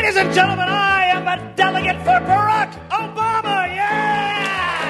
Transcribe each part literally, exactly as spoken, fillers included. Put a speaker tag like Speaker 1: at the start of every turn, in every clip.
Speaker 1: Ladies and gentlemen, I am a delegate for Barack Obama, yeah!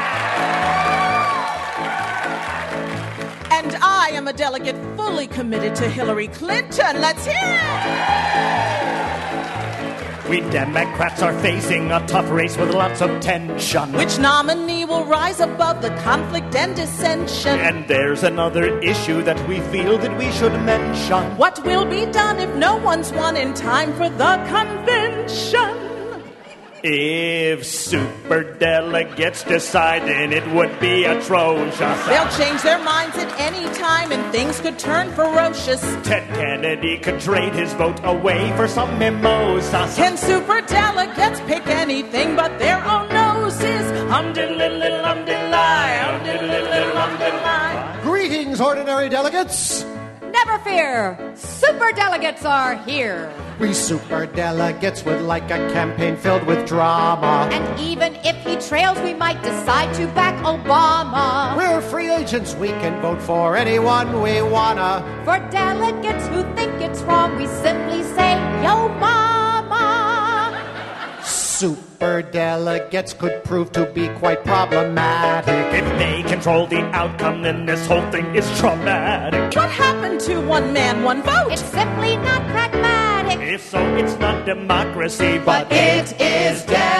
Speaker 2: And I am a delegate fully committed to Hillary Clinton. Let's hear it!
Speaker 1: We Democrats are facing a tough race with lots of tension.
Speaker 2: Which nominee will rise above the conflict and dissension?
Speaker 1: And there's another issue that we feel that we should mention.
Speaker 2: What will be done if no one's won in time for the convention?
Speaker 1: If superdelegates decide, then it would be atrocious.
Speaker 2: They'll change their minds at any time and things could turn ferocious.
Speaker 1: Ted Kennedy could trade his vote away for some mimosas.
Speaker 2: Can superdelegates pick anything but their own noses? Um-diddle-diddle, um-diddle-lie, um-diddle-diddle, um-diddle-lie.
Speaker 3: Greetings, ordinary delegates.
Speaker 4: Never fear, superdelegates are here.
Speaker 3: We superdelegates would like a campaign filled with drama.
Speaker 4: And even if he trails, we might decide to back Obama.
Speaker 3: We're free agents, we can vote for anyone we wanna.
Speaker 4: For delegates who think it's wrong, we simply say, yo mama.
Speaker 3: Superdelegates could prove to be quite problematic.
Speaker 1: If they control the outcome, then this whole thing is traumatic.
Speaker 2: What happened to one man, one vote?
Speaker 4: It's simply not pragmatic.
Speaker 1: If so, it's not democracy, but,
Speaker 2: but it is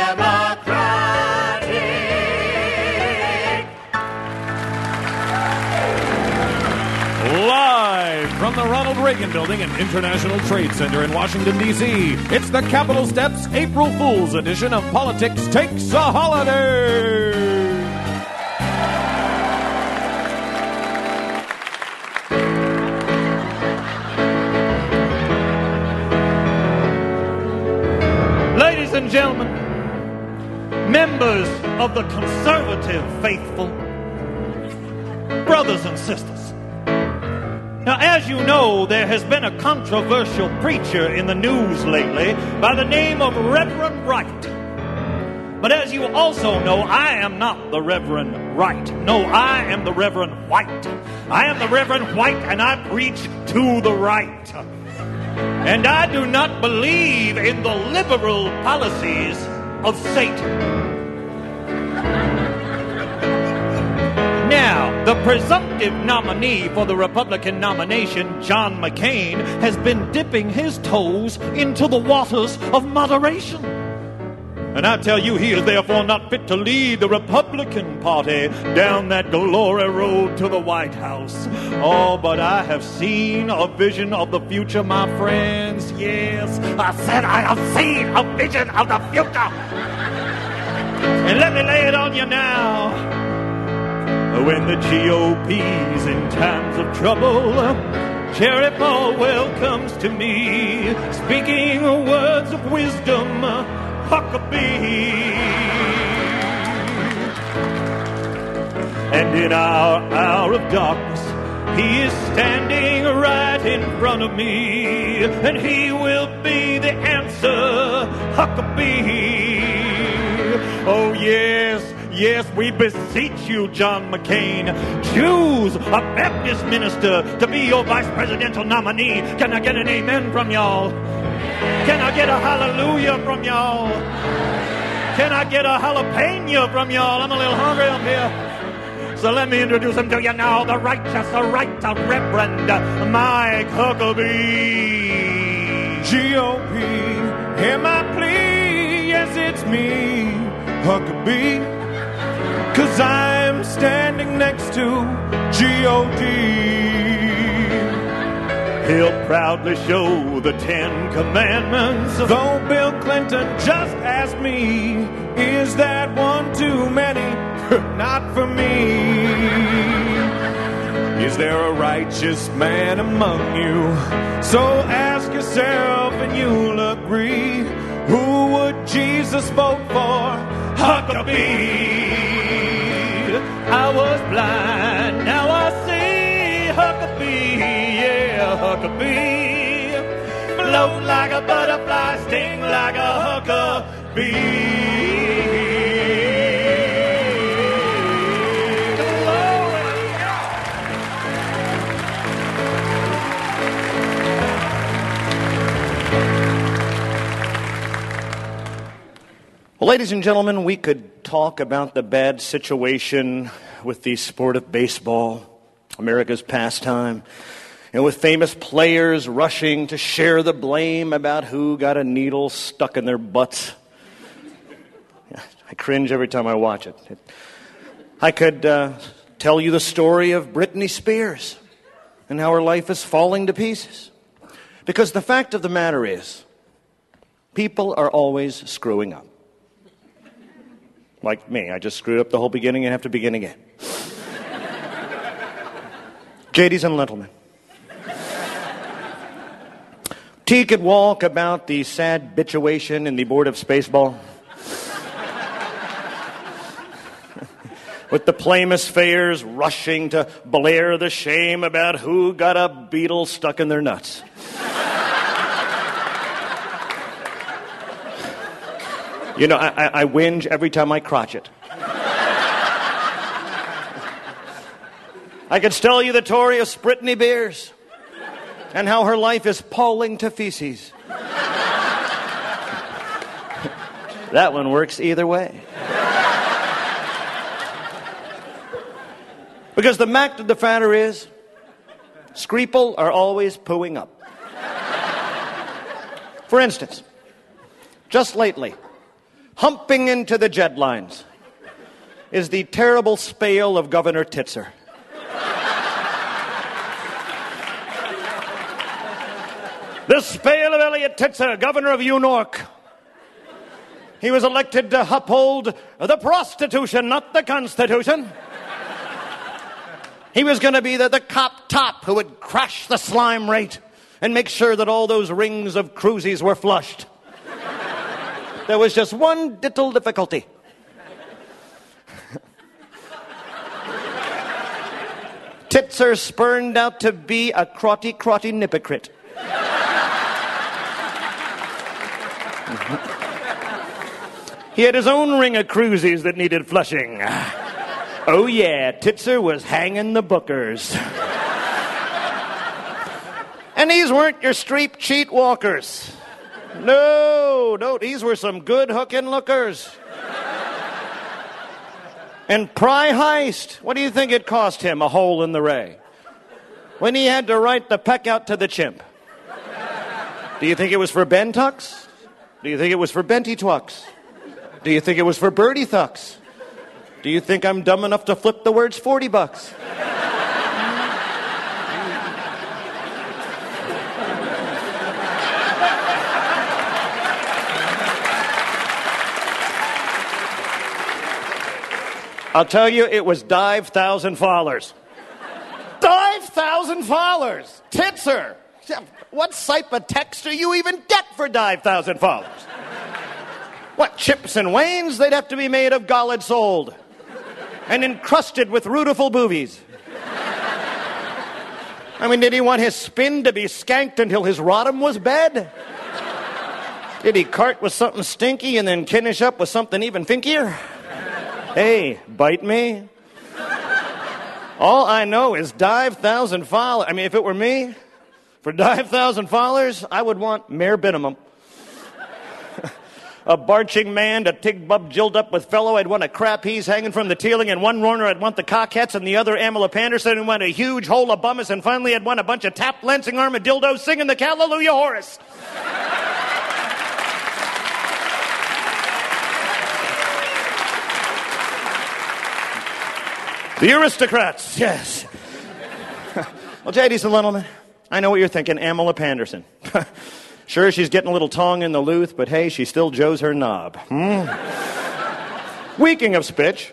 Speaker 2: democratic.
Speaker 5: Live from the Ronald Reagan Building and International Trade Center in Washington, D C, it's the Capitol Steps April Fool's edition of Politics Takes a Holiday.
Speaker 1: Ladies and gentlemen, members of the conservative faithful, brothers and sisters. Now, as you know, there has been a controversial preacher in the news lately by the name of Reverend Wright. But as you also know, I am not the Reverend Wright. No, I am the Reverend White. I am the Reverend White, and I preach to the right. And I do not believe in the liberal policies of Satan. Now, the presumptive nominee for the Republican nomination, John McCain, has been dipping his toes into the waters of moderation. And I tell you, he is therefore not fit to lead the Republican Party down that glory road to the White House. Oh, but I have seen a vision of the future, my friends. Yes, I said I have seen a vision of the future. And let me lay it on you now. When the G O P's in times of trouble, Jerry Falwell comes to me, speaking words of wisdom, Huckabee. And in our hour of darkness, he is standing right in front of me, and he will be the answer, Huckabee. Oh yes, yes, we beseech you, John McCain, choose a Baptist minister to be your vice presidential nominee. Can I get an amen from y'all? Can I get a hallelujah from y'all? Can I get a jalapeno from y'all? I'm a little hungry up here. So let me introduce him to you now, the righteous, the right, the Reverend Mike Huckabee.
Speaker 5: G O P, hear my plea, yes, it's me, Huckabee. Cause I'm standing next to G O D.
Speaker 1: He'll proudly show the Ten Commandments.
Speaker 5: Though Bill Clinton just asked me, is that one too many? Not for me. Is there a righteous man among you? So ask yourself and you'll agree. Who would Jesus vote for?
Speaker 1: Huckabee. I was blind, now I see. Huckabee, yeah, Huckabee. Float like a butterfly, sting like a Huckabee. Well, ladies and gentlemen, we could talk about the bad situation with the sport of baseball, America's pastime, and with famous players rushing to share the blame about who got a needle stuck in their butts. I cringe every time I watch it. I could uh, tell you the story of Britney Spears and how her life is falling to pieces. Because the fact of the matter is, people are always screwing up. Like me, I just screwed up the whole beginning and have to begin again. Ladies and gentlemen, T could walk about the sad bituation in the Board of Spaceball with the Plamus Fayers rushing to blare the shame about who got a beetle stuck in their nuts. You know, I, I, I whinge every time I crotch it. I could tell you the story of Britney Spears and how her life is palling to feces. That one works either way. Because the fact of the matter is, Screeple are always pooing up. For instance, just lately, humping into the jet lines is the terrible spale of Governor Titzer. The spale of Elliot Titzer, governor of New York. He was elected to uphold the prostitution, not the Constitution. He was going to be the, the cop top who would crash the slime rate and make sure that all those rings of cruises were flushed. There was just one little difficulty. Titzer spurned out to be a crotty-crotty hypocrite. He had his own ring of cruises that needed flushing. Oh yeah, Titzer was hanging the bookers. And these weren't your street cheat walkers. No, no, these were some good hooking lookers. And Pry Heist, what do you think it cost him, a hole in the ray? When he had to write the peck out to the chimp. Do you think it was for Ben Tux? Do you think it was for Benty Twux? Do you think it was for Birdie Thucks? Do you think I'm dumb enough to flip the words forty bucks? I'll tell you, it was Dive Thousand Fallers. Dive Thousand Fallers! Titzer! What type of text do you even get for Dive Thousand Fallers? What, chips and wains? They'd have to be made of gollid soled and encrusted with rootiful boobies. I mean, did he want his spin to be skanked until his rodum was bed? Did he cart with something stinky and then finish up with something even finkier? Hey, bite me? All I know is Dive Thousand Fallers. I mean, if it were me, for Dive Thousand Fallers, I would want Mayor Binnemum. A barching man, a tig bub jilled up with fellow. I'd want a crap he's hanging from the ceiling, and one runner I'd want the cockheads, and the other Amala Panderson, and want a huge hole of bummus, and finally I'd want a bunch of tap lancing armadillos singing the Hallelujah Chorus. The aristocrats, yes. Well, ladies and gentlemen, I know what you're thinking, Amala Panderson. Sure, she's getting a little tongue in the looth, but hey, she still joes her knob. Hmm? Weaking of spitch.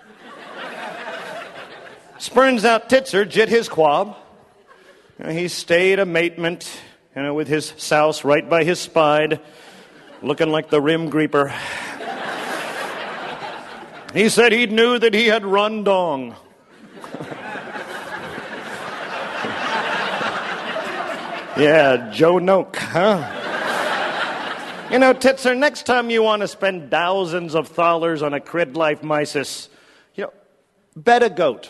Speaker 1: Spurns out Titzer, jit his quab. You know, he stayed a matement, you know, with his souse right by his spide, looking like the rim greeper. He said he knew that he had run dong. Yeah, Joe Noke, huh? You know, Titzer, next time you want to spend thousands of dollars on a crid life mysis, you know, bet a goat.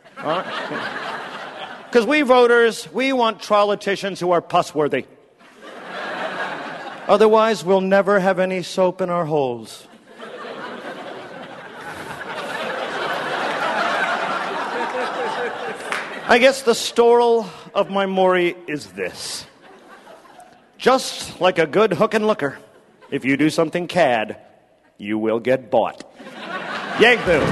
Speaker 1: Because we voters, we want politicians who are puss-worthy. Otherwise, we'll never have any soap in our holes.
Speaker 6: I guess the story of my Maury is this. Just like a good hook and looker, if you do something cad, you will get bought. Yank Boo.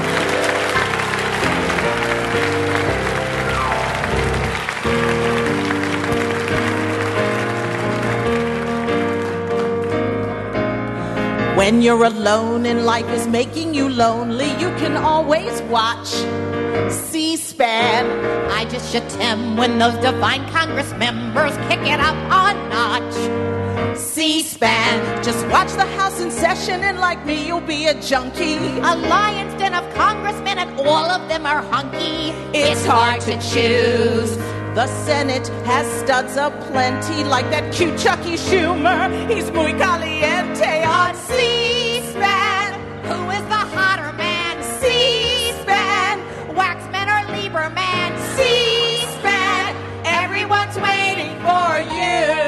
Speaker 2: When you're alone and life is making you lonely, you can always watch C-SPAN.
Speaker 4: I just shit him when those divine Congress members kick it up a notch.
Speaker 2: C-SPAN. Just watch the House in session and like me, you'll be a junkie.
Speaker 4: A lion's den of congressmen and all of them are hunky.
Speaker 2: It's hard to choose. The Senate has studs aplenty, like that cute Chucky Schumer. He's muy caliente on C-SPAN.
Speaker 4: Who is the hotter man?
Speaker 2: C-SPAN.
Speaker 4: Waxman or Lieberman?
Speaker 2: C-SPAN. Everyone's waiting for you.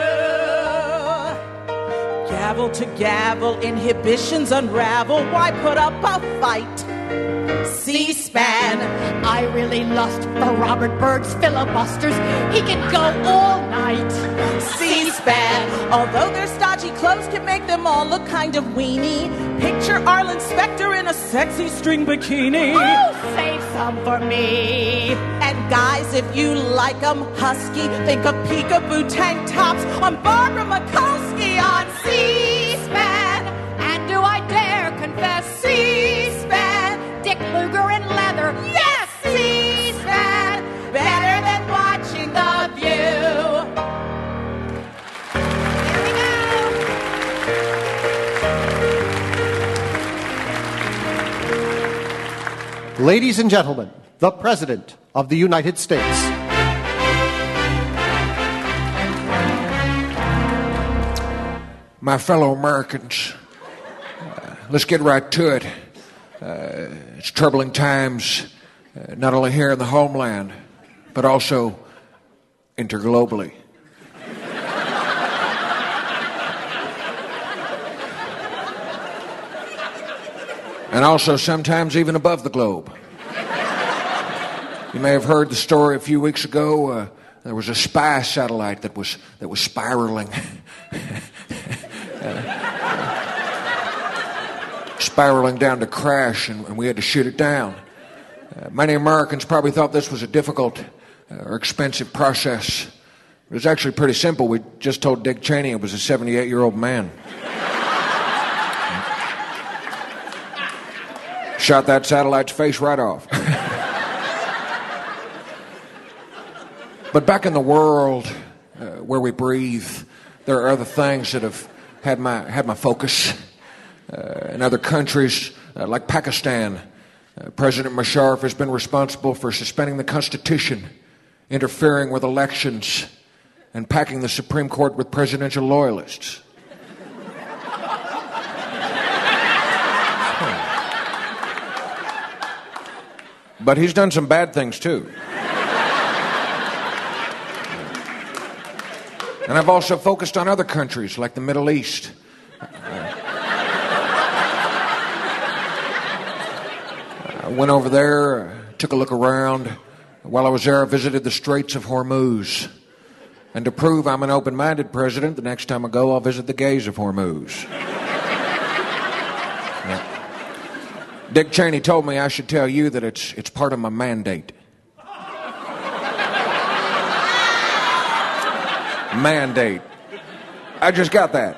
Speaker 2: Gavel to gavel, inhibitions unravel. Why put up a fight? C-SPAN.
Speaker 4: I really lust for Robert Byrd's filibusters. He can go all night.
Speaker 2: C-SPAN. Although their stodgy clothes can make them all look kind of weenie, picture Arlen Specter in a sexy string bikini.
Speaker 4: Oh, save some for me.
Speaker 2: And guys, if you like them husky, think of peekaboo tank tops on Barbara Mikulski on C-SPAN.
Speaker 4: And do I dare confess?
Speaker 2: C-SPAN.
Speaker 4: Dick Lugar in leather.
Speaker 2: Yes, C-SPAN. Better than watching The View.
Speaker 4: Here we
Speaker 3: go. Ladies and gentlemen, the President of the United States.
Speaker 7: My fellow Americans, uh, let's get right to it. Uh, it's troubling times, uh, not only here in the homeland, but also interglobally. And also sometimes even above the globe. You may have heard the story a few weeks ago. Uh, there was a spy satellite that was that was spiraling. spiraling down to crash, and, and we had to shoot it down. Uh, many Americans probably thought this was a difficult uh, or expensive process. It was actually pretty simple. We just told Dick Cheney it was a seventy-eight-year-old man. Shot that satellite's face right off. But back in the world uh, where we breathe, there are other things that have had my had my focus. Uh, in other countries, uh, like Pakistan, uh, President Musharraf has been responsible for suspending the Constitution, interfering with elections, and packing the Supreme Court with presidential loyalists. But he's done some bad things, too. And I've also focused on other countries, like the Middle East. I went over there, took a look around. While I was there, I visited the Straits of Hormuz. And to prove I'm an open-minded president, the next time I go, I'll visit the gays of Hormuz. Yeah. Dick Cheney told me I should tell you that it's it's part of my mandate. Mandate. I just got that.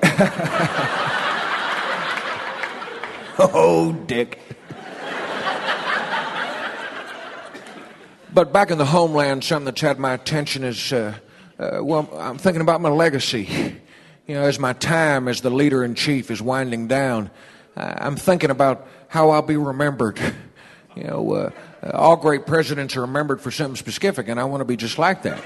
Speaker 7: Oh, Dick. But back in the homeland, something that's had my attention is, uh, uh, well, I'm thinking about my legacy. You know, as my time as the leader-in-chief is winding down, uh, I'm thinking about how I'll be remembered. You know, uh, uh, all great presidents are remembered for something specific, and I want to be just like that.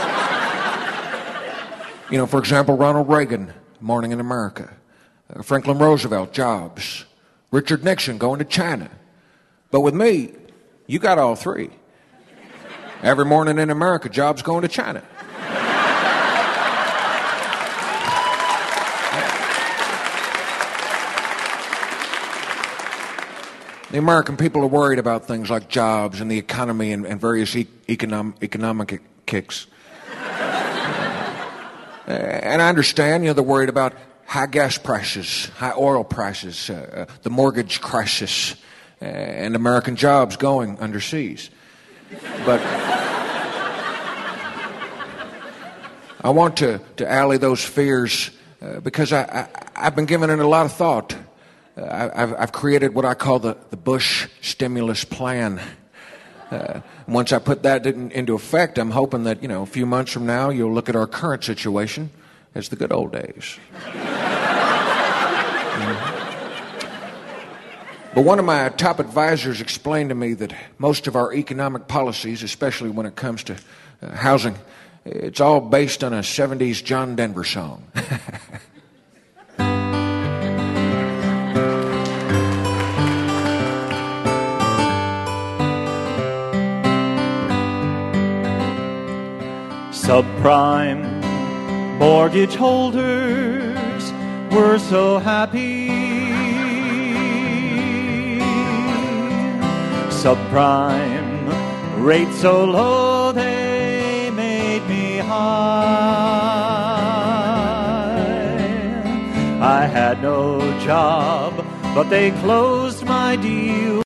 Speaker 7: You know, for example, Ronald Reagan, Morning in America. Uh, Franklin Roosevelt, jobs. Richard Nixon, going to China. But with me, you got all three. Every morning in America, jobs going to China. The American people are worried about things like jobs and the economy and, and various e- economic, economic kicks. Uh, and I understand, you know, they're worried about high gas prices, high oil prices, uh, uh, the mortgage crisis, uh, and American jobs going underseas. But I want to, to allay those fears uh, because I, I, I've been giving it a lot of thought. Uh, I, I've, I've created what I call the, the Bush stimulus plan. Uh, once I put that in, into effect, I'm hoping that, you know, a few months from now, you'll look at our current situation as the good old days. But one of my top advisors explained to me that most of our economic policies, especially when it comes to uh, housing, it's all based on a seventies John Denver song.
Speaker 1: Subprime mortgage holders were so happy. Subprime rates so low they made me high. I had no job, but they closed my deal.